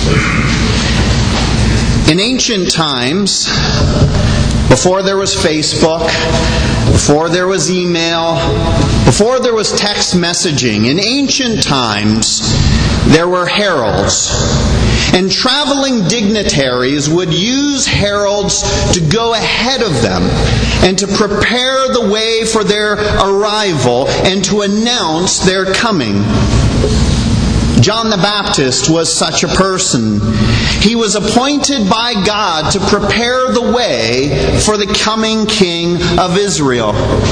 In ancient times, before there was Facebook, before there was email, before there was text messaging, in ancient times, there were heralds. And traveling dignitaries would use heralds to go ahead of them and to prepare the way for their arrival and to announce their coming. John the Baptist was such a person. He was appointed by God to prepare the way for the coming King of Israel.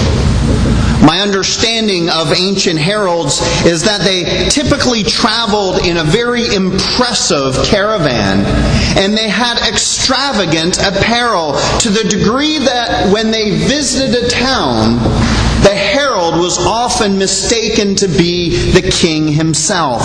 My understanding of ancient heralds is that they typically traveled in a very impressive caravan, and they had extravagant apparel to the degree that when they visited a town, the herald was often mistaken to be the king himself.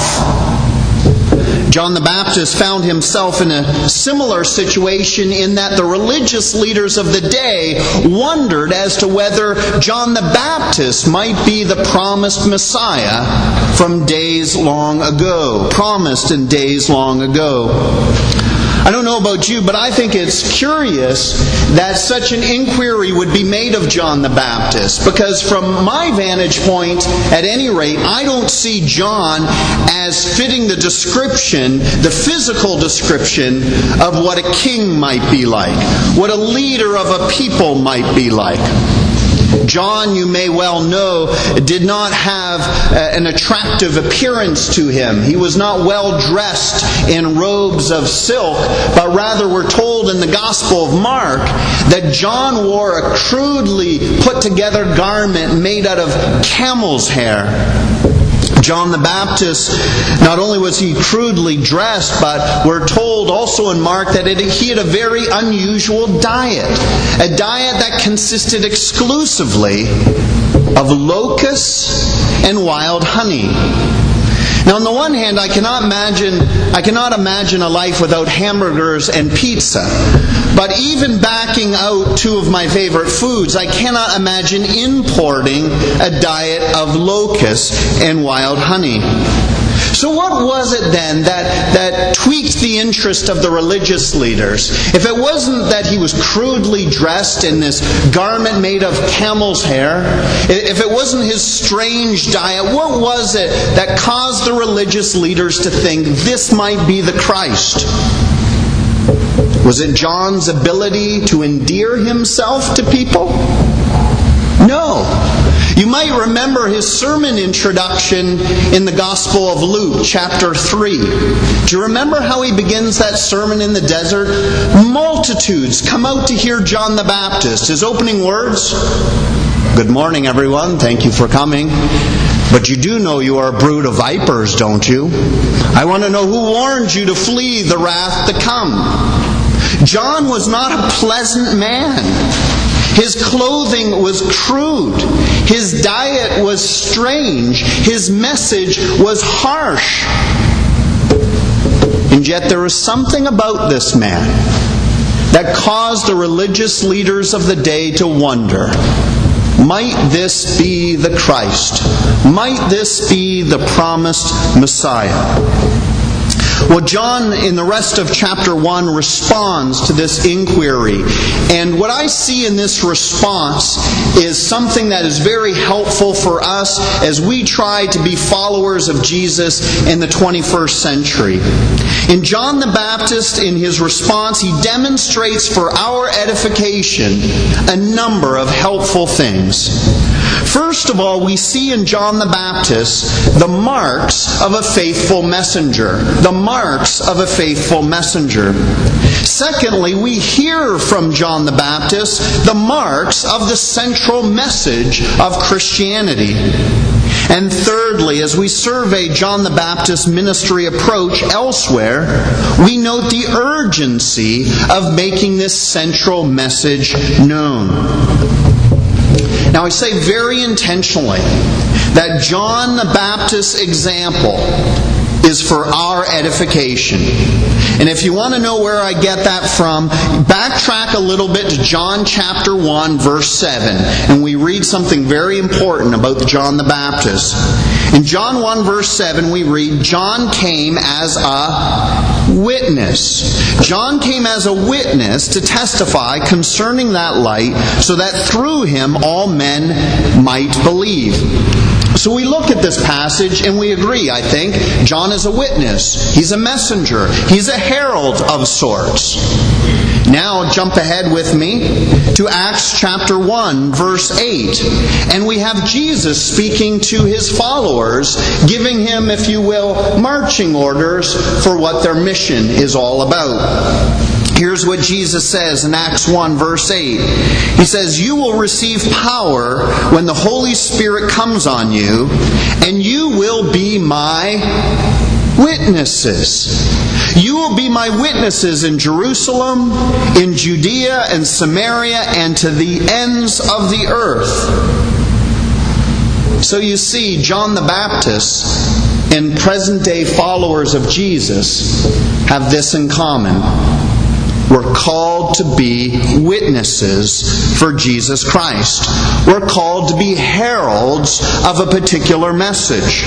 John the Baptist found himself in a similar situation in that the religious leaders of the day wondered as to whether John the Baptist might be the promised Messiah from days long ago. Promised in days long ago. I don't know about you, but I think it's curious that such an inquiry would be made of John the Baptist. Because from my vantage point, at any rate, I don't see John as fitting the description, the physical description of what a king might be like, what a leader of a people might be like. John, you may well know, did not have an attractive appearance to him. He was not well dressed in robes of silk, but rather we're told in the Gospel of Mark that John wore a crudely put together garment made out of camel's hair. John the Baptist, not only was he crudely dressed, but we're told also in Mark that he had a very unusual diet. A diet that consisted exclusively of locusts and wild honey. Now, on the one hand, I cannot imagine a life without hamburgers and pizza. But even backing out two of my favorite foods, I cannot imagine importing a diet of locusts and wild honey. So what was it then that tweaked the interest of the religious leaders? If it wasn't that he was crudely dressed in this garment made of camel's hair, if it wasn't his strange diet, what was it that caused the religious leaders to think this might be the Christ? Was it John's ability to endear himself to people? No. You might remember his sermon introduction in the Gospel of Luke, chapter 3. Do you remember how he begins that sermon in the desert? Multitudes come out to hear John the Baptist. His opening words, "Good morning, everyone. Thank you for coming. But you do know you are a brood of vipers, don't you? I want to know who warned you to flee the wrath to come." John was not a pleasant man. His clothing was crude. His diet was strange. His message was harsh. And yet there was something about this man that caused the religious leaders of the day to wonder, might this be the Christ? Might this be the promised Messiah? Well, John, in the rest of chapter 1, responds to this inquiry. And what I see in this response is something that is very helpful for us as we try to be followers of Jesus in the 21st century. In John the Baptist, in his response, he demonstrates for our edification a number of helpful things. First of all, we see in John the Baptist the marks of a faithful messenger. The marks of a faithful messenger. Secondly, we hear from John the Baptist the marks of the central message of Christianity. And thirdly, as we survey John the Baptist's ministry approach elsewhere, we note the urgency of making this central message known. Now, I say very intentionally that John the Baptist's example is for our edification. And if you want to know where I get that from, backtrack a little bit to John chapter 1, verse 7. And we read something very important about John the Baptist. In John 1, verse 7, we read, John came as a witness. John came as a witness to testify concerning that light, so that through him all men might believe. So we look at this passage and we agree, I think, John is a witness. He's a messenger. He's a herald of sorts. Now jump ahead with me to Acts chapter 1, verse 8. And we have Jesus speaking to his followers, giving him, if you will, marching orders for what their mission is all about. Here's what Jesus says in Acts 1, verse 8. He says, "You will receive power when the Holy Spirit comes on you, and you will be my witnesses. You will be my witnesses in Jerusalem, in Judea and Samaria, and to the ends of the earth." So you see, John the Baptist and present-day followers of Jesus have this in common. We're called to be witnesses for Jesus Christ. We're called to be heralds of a particular message.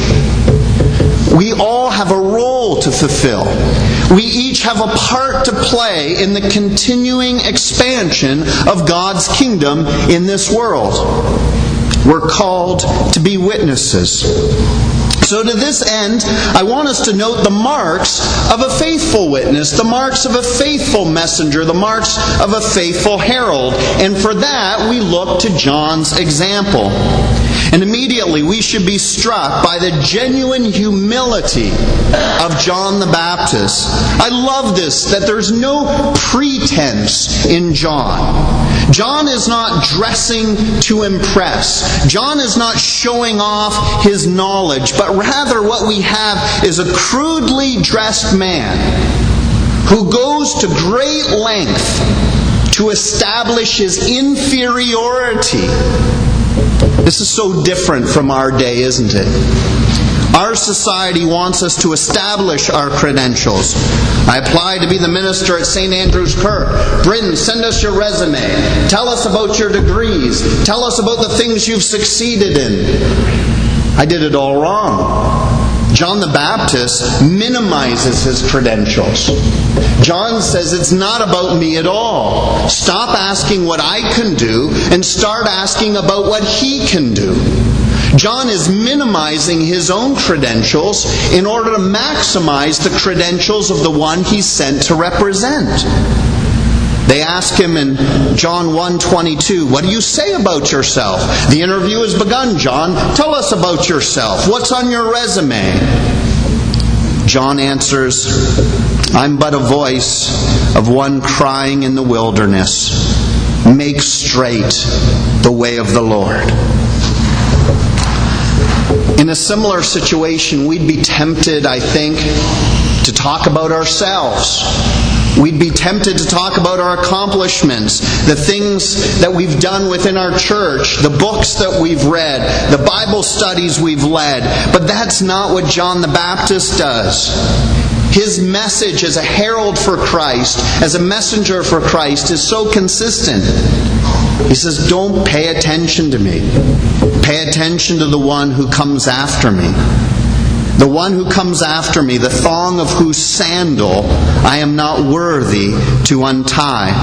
We all have a role to fulfill. We each have a part to play in the continuing expansion of God's kingdom in this world. We're called to be witnesses. So to this end, I want us to note the marks of a faithful witness, the marks of a faithful messenger, the marks of a faithful herald. And for that, we look to John's example. And immediately we should be struck by the genuine humility of John the Baptist. I love this, that there's no pretense in John. John is not dressing to impress. John is not showing off his knowledge, but rather what we have is a crudely dressed man who goes to great length to establish his inferiority. This is so different from our day, isn't it? Our society wants us to establish our credentials. I applied to be the minister at St. Andrew's Kirk. Bryn, send us your resume. Tell us about your degrees. Tell us about the things you've succeeded in. I did it all wrong. John the Baptist minimizes his credentials. John says it's not about me at all. Stop asking what I can do and start asking about what he can do. John is minimizing his own credentials in order to maximize the credentials of the one he's sent to represent. They ask him in John 1:22, "What do you say about yourself?" The interview has begun, John. Tell us about yourself. What's on your resume? John answers, "I'm but a voice of one crying in the wilderness, 'Make straight the way of the Lord.'" In a similar situation, we'd be tempted, I think, to talk about ourselves. We'd be tempted to talk about our accomplishments, the things that we've done within our church, the books that we've read, the Bible studies we've led. But that's not what John the Baptist does. His message as a herald for Christ, as a messenger for Christ, is so consistent. He says, "Don't pay attention to me. Pay attention to the one who comes after me. The one who comes after me, the thong of whose sandal I am not worthy to untie."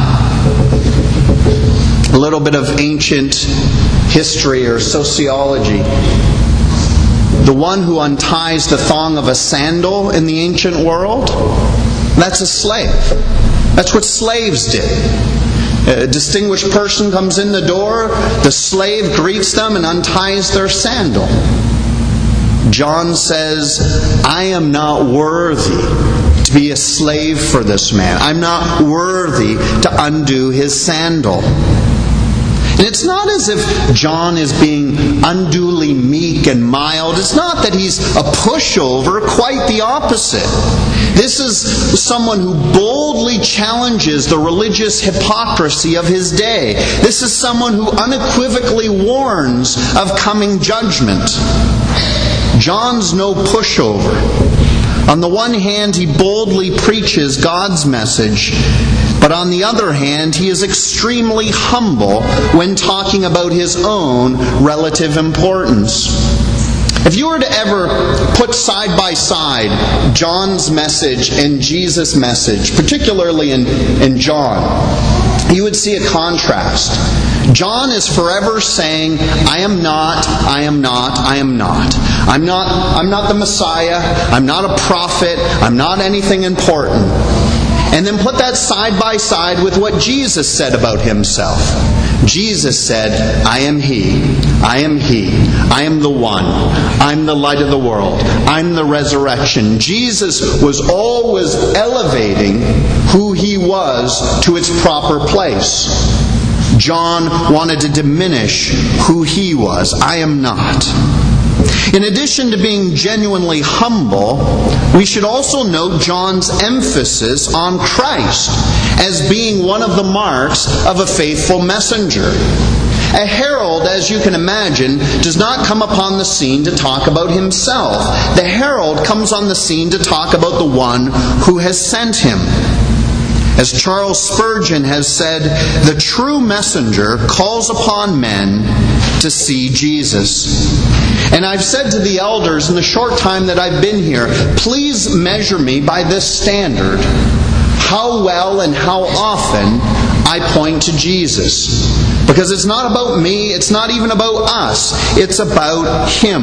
A little bit of ancient history or sociology. The one who unties the thong of a sandal in the ancient world, that's a slave. That's what slaves did. A distinguished person comes in the door, the slave greets them and unties their sandal. John says, "I am not worthy to be a slave for this man. I'm not worthy to undo his sandal." And it's not as if John is being unduly meek and mild. It's not that he's a pushover, quite the opposite. This is someone who boldly challenges the religious hypocrisy of his day. This is someone who unequivocally warns of coming judgment. John's no pushover. On the one hand, he boldly preaches God's message, but on the other hand, he is extremely humble when talking about his own relative importance. If you were to ever put side by side John's message and Jesus' message, particularly in John, you would see a contrast. John is forever saying, I am not, I am not, I am not. I'm not the Messiah. I'm not a prophet. I'm not anything important. And then put that side by side with what Jesus said about himself. Jesus said, I am He. I am He. I am the one. I'm the light of the world. I'm the resurrection. Jesus was always elevating who He was to its proper place. John wanted to diminish who he was. I am not. In addition to being genuinely humble, we should also note John's emphasis on Christ as being one of the marks of a faithful messenger. A herald, as you can imagine, does not come upon the scene to talk about himself. The herald comes on the scene to talk about the one who has sent him. As Charles Spurgeon has said, the true messenger calls upon men to see Jesus. And I've said to the elders in the short time that I've been here, please measure me by this standard. How well and how often I point to Jesus. Because it's not about me, it's not even about us, it's about Him.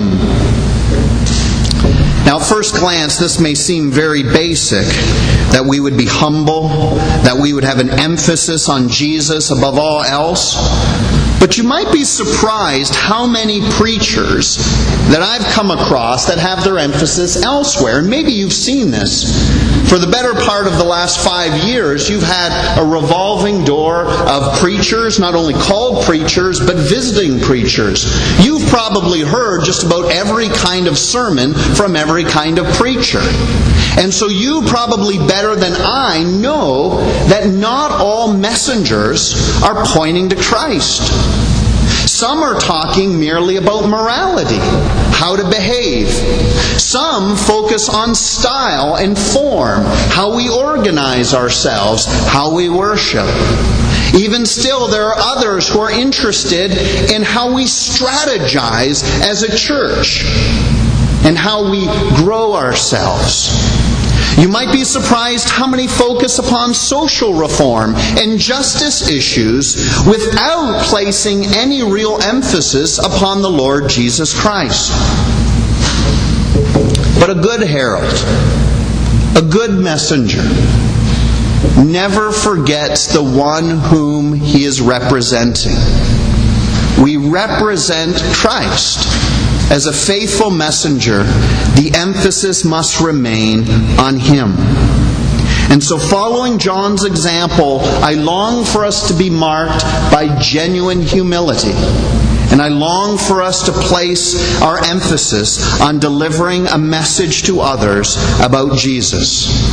Now, at first glance, this may seem very basic, that we would be humble, that we would have an emphasis on Jesus above all else. But you might be surprised how many preachers that I've come across that have their emphasis elsewhere. And maybe you've seen this. For the better part of the last 5 years, you've had a revolving door of preachers, not only called preachers, but visiting preachers. You've probably heard just about every kind of sermon from every kind of preacher. And so you probably better than I know that not all messengers are pointing to Christ. Some are talking merely about morality, how to behave. Some focus on style and form, how we organize ourselves, how we worship. Even still, there are others who are interested in how we strategize as a church and how we grow ourselves. You might be surprised how many focus upon social reform and justice issues without placing any real emphasis upon the Lord Jesus Christ. But a good herald, a good messenger, never forgets the one whom he is representing. We represent Christ. As a faithful messenger, the emphasis must remain on Him. And so following John's example, I long for us to be marked by genuine humility. And I long for us to place our emphasis on delivering a message to others about Jesus.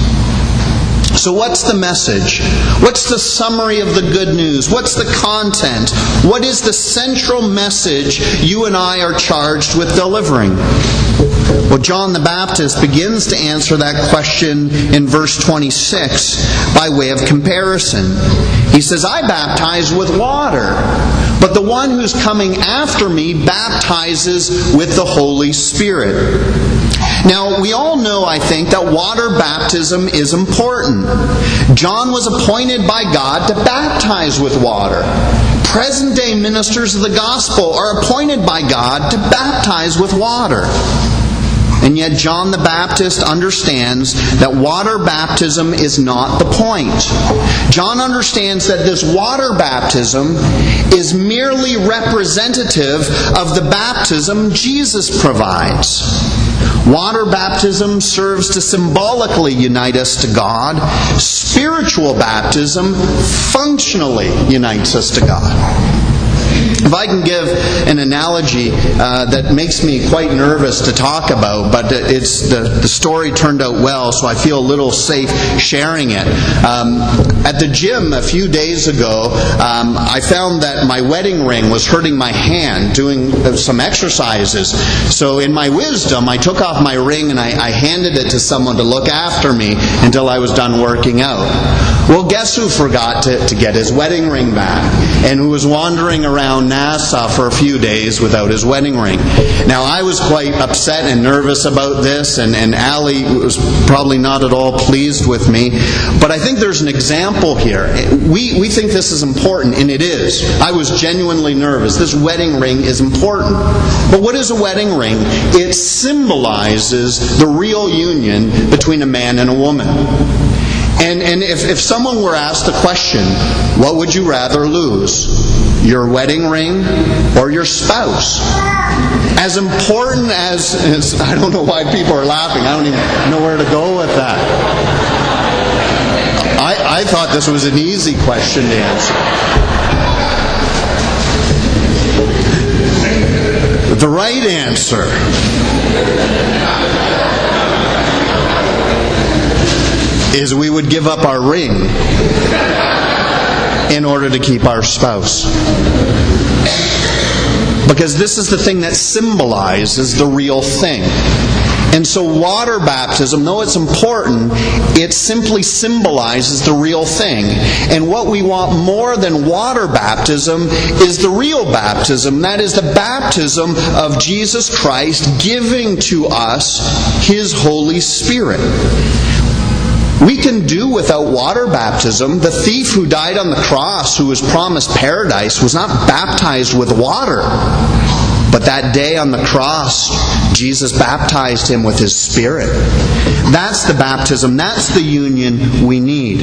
So what's the message? What's the summary of the good news? What's the content? What is the central message you and I are charged with delivering? Well, John the Baptist begins to answer that question in verse 26 by way of comparison. He says, I baptize with water, but the one who's coming after me baptizes with the Holy Spirit. Now, we all know, I think, that water baptism is important. John was appointed by God to baptize with water. Present-day ministers of the gospel are appointed by God to baptize with water. And yet John the Baptist understands that water baptism is not the point. John understands that this water baptism is merely representative of the baptism Jesus provides. Water baptism serves to symbolically unite us to God. Spiritual baptism functionally unites us to God. If I can give an analogy that makes me quite nervous to talk about, but the story turned out well, so I feel a little safe sharing it. At the gym a few days ago, I found that my wedding ring was hurting my hand doing some exercises. So in my wisdom, I took off my ring and I handed it to someone to look after me until I was done working out. Well, guess who forgot to get his wedding ring back and who was wandering around Nassau for a few days without his wedding ring. Now, I was quite upset and nervous about this, and Allie was probably not at all pleased with me. But I think there's an example here. We think this is important, and it is. I was genuinely nervous. This wedding ring is important. But what is a wedding ring? It symbolizes the real union between a man and a woman. And if someone were asked the question, what would you rather lose? Your wedding ring or your spouse? As important as I don't know why people are laughing. I don't even know where to go with that. I thought this was an easy question to answer. The right answer is we would give up our ring in order to keep our spouse. Because this is the thing that symbolizes the real thing. And so water baptism, though it's important, it simply symbolizes the real thing. And what we want more than water baptism is the real baptism. That is the baptism of Jesus Christ giving to us His Holy Spirit. We can do without water baptism. The thief who died on the cross, who was promised paradise, was not baptized with water. But that day on the cross, Jesus baptized him with His Spirit. That's the baptism. That's the union we need.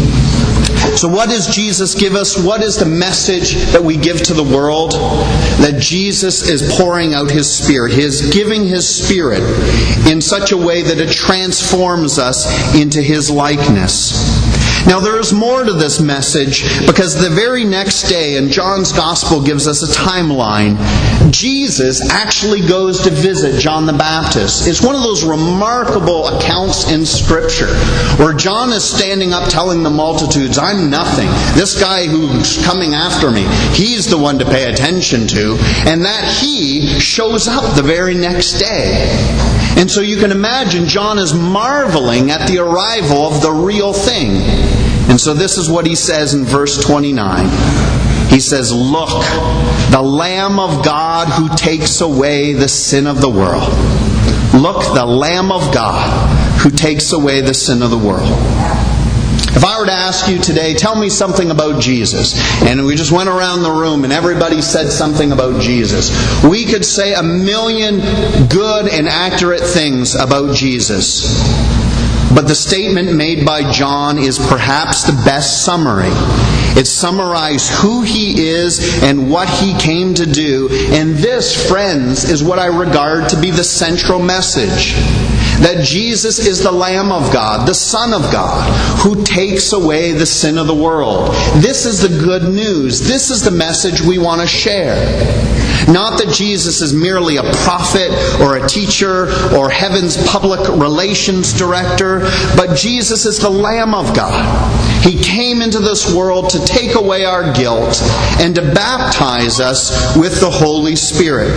So what does Jesus give us? What is the message that we give to the world? That Jesus is pouring out His Spirit. He is giving His Spirit in such a way that it transforms us into His likeness. Now there is more to this message, because the very next day, and John's Gospel gives us a timeline, Jesus actually goes to visit John the Baptist. It's one of those remarkable accounts in Scripture where John is standing up telling the multitudes, I'm nothing. This guy who's coming after me, he's the one to pay attention to. And that he shows up the very next day. And so you can imagine John is marveling at the arrival of the real thing. And so this is what he says in verse 29. He says, look, the Lamb of God who takes away the sin of the world. Look, the Lamb of God who takes away the sin of the world. If I were to ask you today, tell me something about Jesus, and we just went around the room and everybody said something about Jesus, we could say 1,000,000 good and accurate things about Jesus. But the statement made by John is perhaps the best summary. It summarizes who He is and what He came to do. And this, friends, is what I regard to be the central message. That Jesus is the Lamb of God, the Son of God, who takes away the sin of the world. This is the good news. This is the message we want to share. Not that Jesus is merely a prophet or a teacher or heaven's public relations director, but Jesus is the Lamb of God. He came into this world to take away our guilt and to baptize us with the Holy Spirit.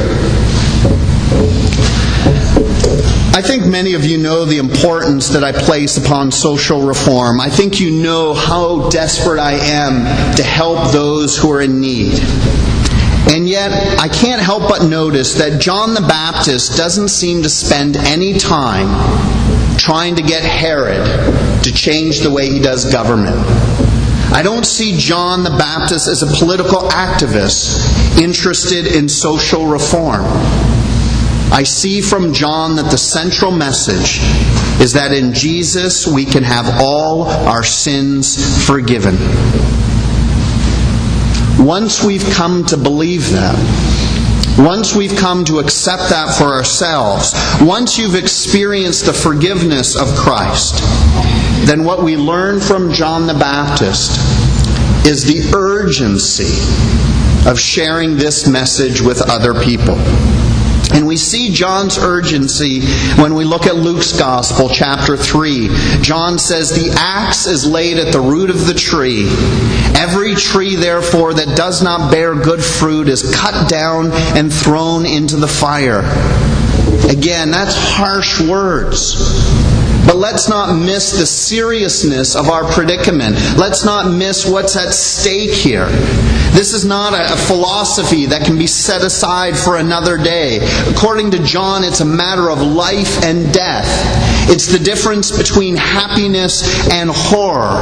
I think many of you know the importance that I place upon social reform. I think you know how desperate I am to help those who are in need. And yet, I can't help but notice that John the Baptist doesn't seem to spend any time trying to get Herod to change the way he does government. I don't see John the Baptist as a political activist interested in social reform. I see from John that the central message is that in Jesus we can have all our sins forgiven. Once we've come to believe that, once we've come to accept that for ourselves, once you've experienced the forgiveness of Christ, then what we learn from John the Baptist is the urgency of sharing this message with other people. And we see John's urgency when we look at Luke's Gospel, chapter 3. John says, the axe is laid at the root of the tree. Every tree, therefore, that does not bear good fruit is cut down and thrown into the fire. Again, that's harsh words. But let's not miss the seriousness of our predicament. Let's not miss what's at stake here. This is not a philosophy that can be set aside for another day. According to John, it's a matter of life and death. It's the difference between happiness and horror.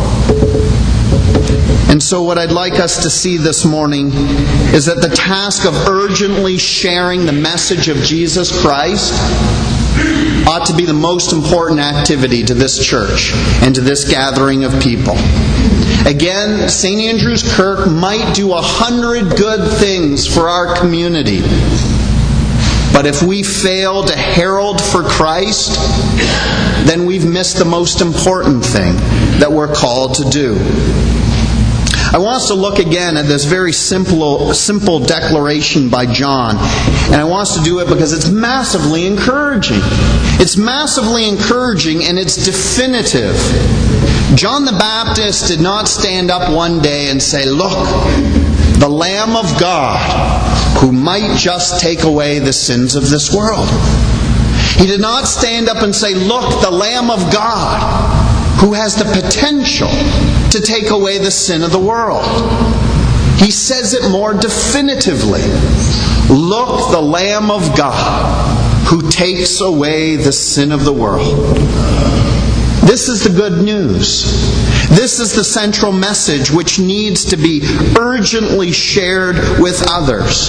And so what I'd like us to see this morning is that the task of urgently sharing the message of Jesus Christ ought to be the most important activity to this church and to this gathering of people. Again, St. Andrew's Kirk might do 100 good things for our community. But if we fail to herald for Christ, then we've missed the most important thing that we're called to do. I want us to look again at this very simple declaration by John. And I want us to do it because it's massively encouraging. It's massively encouraging and it's definitive. John the Baptist did not stand up one day and say, "Look, the Lamb of God who might just take away the sins of this world." He did not stand up and say, "Look, the Lamb of God who has the potential to take away the sin of the world." He says it more definitively. "Look, the Lamb of God who takes away the sin of the world." This is the good news. This is the central message which needs to be urgently shared with others.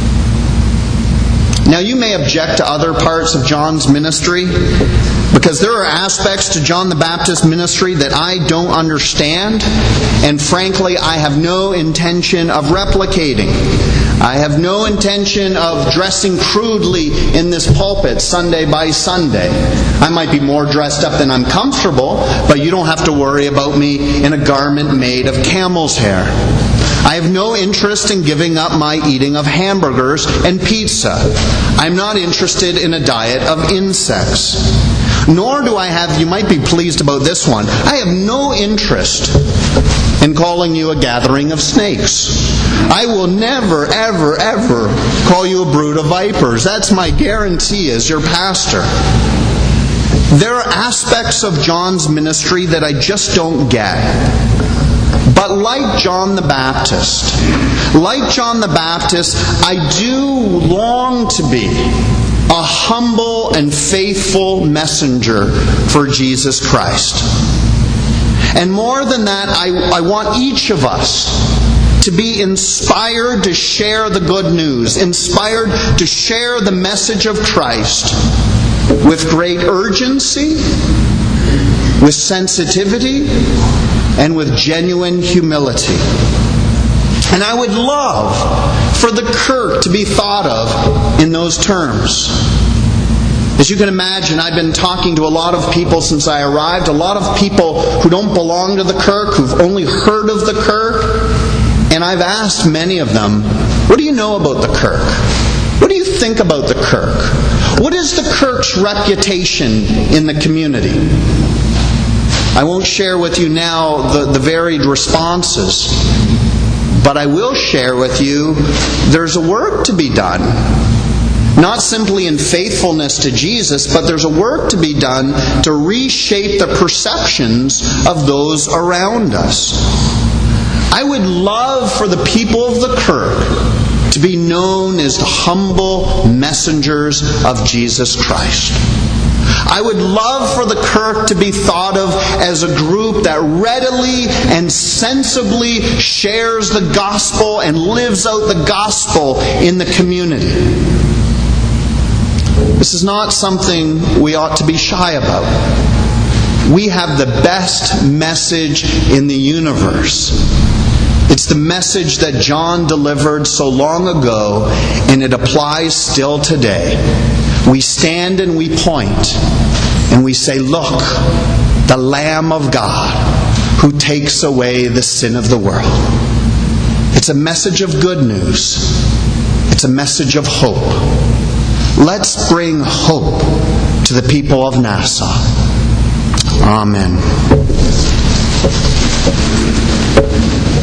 Now, you may object to other parts of John's ministry, because there are aspects to John the Baptist's ministry that I don't understand, and frankly, I have no intention of replicating. I have no intention of dressing crudely in this pulpit Sunday by Sunday. I might be more dressed up than I'm comfortable, but you don't have to worry about me in a garment made of camel's hair. I have no interest in giving up my eating of hamburgers and pizza. I'm not interested in a diet of insects. Nor do I have, you might be pleased about this one, I have no interest in calling you a gathering of snakes. I will never, ever, ever call you a brood of vipers. That's my guarantee as your pastor. There are aspects of John's ministry that I just don't get. But like John the Baptist, I do long to be a humble and faithful messenger for Jesus Christ. And more than that, I want each of us to be inspired to share the good news, inspired to share the message of Christ with great urgency, with sensitivity, and with genuine humility. And I would love for the Kirk to be thought of in those terms. As you can imagine, I've been talking to a lot of people since I arrived, a lot of people who don't belong to the Kirk, who've only heard of the Kirk, and I've asked many of them, what do you know about the Kirk? What do you think about the Kirk? What is the Kirk's reputation in the community? I won't share with you now the varied responses, but I will share with you there's a work to be done. Not simply in faithfulness to Jesus, but there's a work to be done to reshape the perceptions of those around us. I would love for the people of the Kirk to be known as the humble messengers of Jesus Christ. I would love for the Kirk to be thought of as a group that readily and sensibly shares the gospel and lives out the gospel in the community. This is not something we ought to be shy about. We have the best message in the universe. It's the message that John delivered so long ago, and it applies still today. We stand and we point, and we say, look, the Lamb of God who takes away the sin of the world. It's a message of good news. It's a message of hope. Let's bring hope to the people of Nassau. Amen.